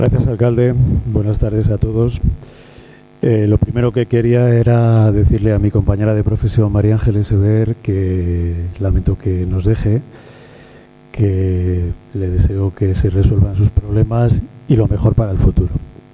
Gracias, alcalde. Buenas tardes a todos. Lo primero que quería era decirle a mi compañera de profesión, María Ángeles Sever, que lamento que nos deje, que le deseo que se resuelvan sus problemas y lo mejor para el futuro.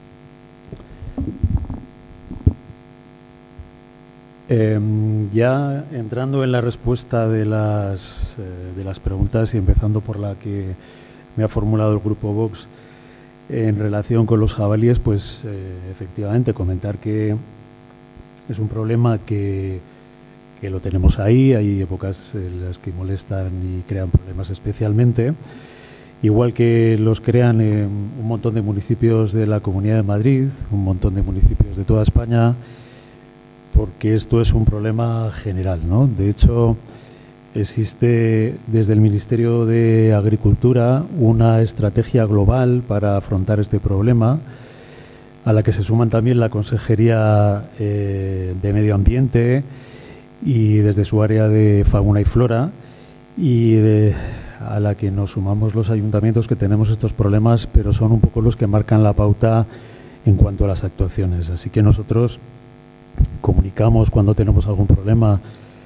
Ya entrando en la respuesta de las preguntas y empezando por la que me ha formulado el Grupo Vox, en relación con los jabalíes, pues efectivamente comentar que es un problema que lo tenemos ahí. Hay épocas en las que molestan y crean problemas especialmente, igual que los crean en un montón de municipios de la Comunidad de Madrid, un montón de municipios de toda España, porque esto es un problema general, ¿no? De hecho, existe desde el Ministerio de Agricultura una estrategia global para afrontar este problema, a la que se suman también la Consejería de Medio Ambiente y desde su área de Fauna y Flora, y a la que nos sumamos los ayuntamientos que tenemos estos problemas, pero son un poco los que marcan la pauta en cuanto a las actuaciones. Así que nosotros comunicamos cuando tenemos algún problema,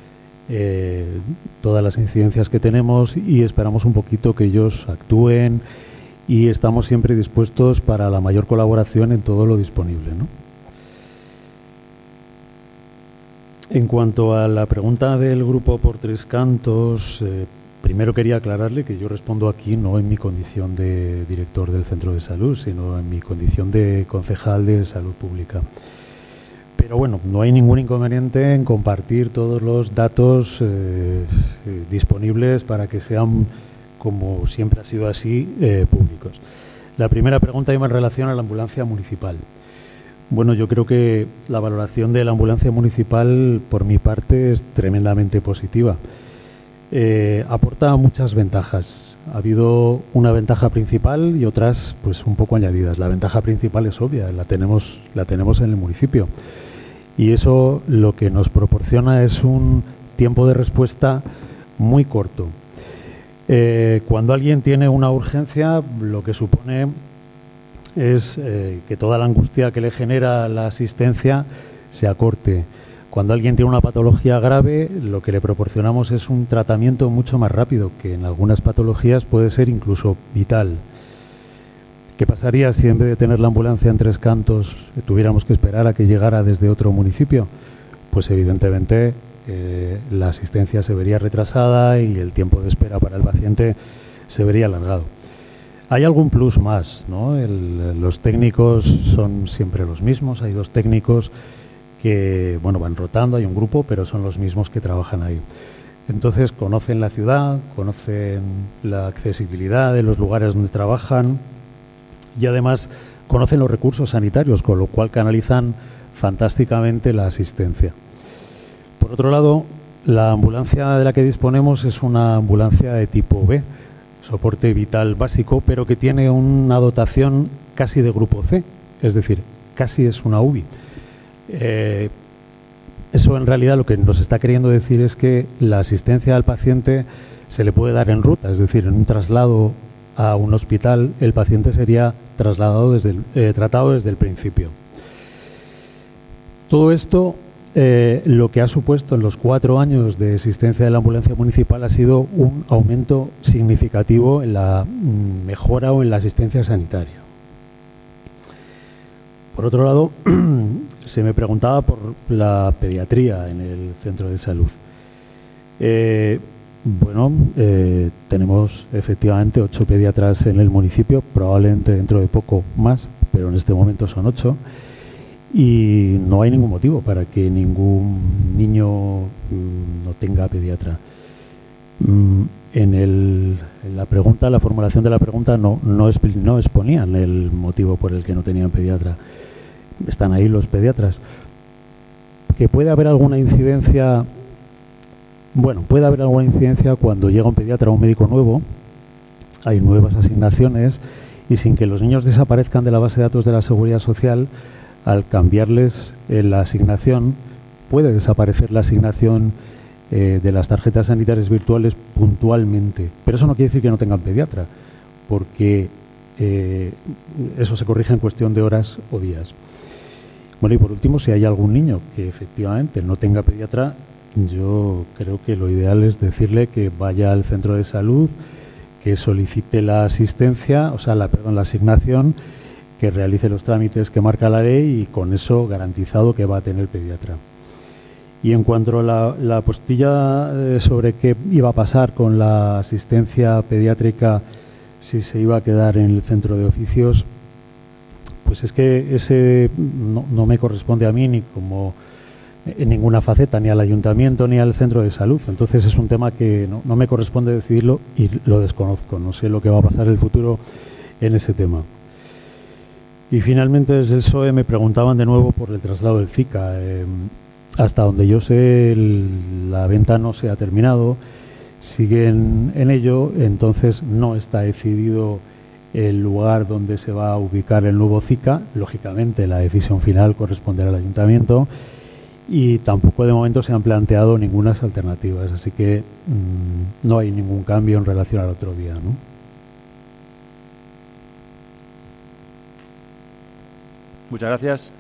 todas las incidencias que tenemos, y esperamos un poquito que ellos actúen, y estamos siempre dispuestos para la mayor colaboración en todo lo disponible, ¿no? En cuanto a la pregunta del grupo por Tres Cantos, primero quería aclararle que yo respondo aquí no en mi condición de director del centro de salud, sino en mi condición de concejal de salud pública. Pero bueno, no hay ningún inconveniente en compartir todos los datos disponibles para que sean, como siempre ha sido así, públicos. La primera pregunta iba en relación a la ambulancia municipal. Bueno, yo creo que la valoración de la ambulancia municipal, por mi parte, es tremendamente positiva. Aporta muchas ventajas. Ha habido una ventaja principal y otras, pues, un poco añadidas. La ventaja principal es obvia, la tenemos en el municipio. Y eso lo que nos proporciona es un tiempo de respuesta muy corto. Cuando alguien tiene una urgencia, lo que supone es que toda la angustia que le genera la asistencia se acorte. Cuando alguien tiene una patología grave, lo que le proporcionamos es un tratamiento mucho más rápido, que en algunas patologías puede ser incluso vital. ¿Qué pasaría si en vez de tener la ambulancia en Tres Cantos tuviéramos que esperar a que llegara desde otro municipio? Pues evidentemente la asistencia se vería retrasada y el tiempo de espera para el paciente se vería alargado. Hay algún plus más, ¿no? Los técnicos son siempre los mismos. Hay dos técnicos que, bueno, van rotando, hay un grupo, pero son los mismos que trabajan ahí. Entonces conocen la ciudad, conocen la accesibilidad de los lugares donde trabajan, y además conocen los recursos sanitarios, con lo cual canalizan fantásticamente la asistencia. Por otro lado, la ambulancia de la que disponemos es una ambulancia de tipo B, soporte vital básico, pero que tiene una dotación casi de grupo C, es decir, casi es una UBI. Eso en realidad lo que nos está queriendo decir es que la asistencia al paciente se le puede dar en ruta, es decir, en un traslado a un hospital, el paciente sería trasladado tratado desde el principio. Todo esto, lo que ha supuesto en los 4 años de existencia de la ambulancia municipal ha sido un aumento significativo en la mejora o en la asistencia sanitaria. Por otro lado, se me preguntaba por la pediatría en el centro de salud. Bueno, tenemos efectivamente 8 pediatras en el municipio, probablemente dentro de poco más, pero en este momento son 8, y no hay ningún motivo para que ningún niño no tenga pediatra. En la formulación de la pregunta no exponían el motivo por el que no tenían pediatra. Están ahí los pediatras. ¿Que puede haber alguna incidencia? Bueno, puede haber alguna incidencia cuando llega un pediatra o un médico nuevo, hay nuevas asignaciones, y sin que los niños desaparezcan de la base de datos de la Seguridad Social, al cambiarles la asignación, puede desaparecer la asignación de las tarjetas sanitarias virtuales puntualmente. Pero eso no quiere decir que no tengan pediatra, porque eso se corrige en cuestión de horas o días. Bueno, y por último, si hay algún niño que efectivamente no tenga pediatra, yo creo que lo ideal es decirle que vaya al centro de salud, que solicite la asistencia, la asignación, que realice los trámites que marca la ley y con eso garantizado que va a tener pediatra. Y en cuanto a la postilla sobre qué iba a pasar con la asistencia pediátrica, si se iba a quedar en el centro de oficios, pues es que ese no me corresponde a mí ni como en ninguna faceta, ni al ayuntamiento ni al centro de salud. Entonces es un tema que no me corresponde decidirlo y lo desconozco. No sé lo que va a pasar en el futuro en ese tema. Y finalmente desde el PSOE me preguntaban de nuevo por el traslado del CICA. Hasta donde yo sé la venta no se ha terminado, siguen en ello, entonces no está decidido el lugar donde se va a ubicar el nuevo CICA. Lógicamente la decisión final corresponderá al ayuntamiento y tampoco de momento se han planteado ninguna alternativas, así que no hay ningún cambio en relación al otro día, ¿no? Muchas gracias.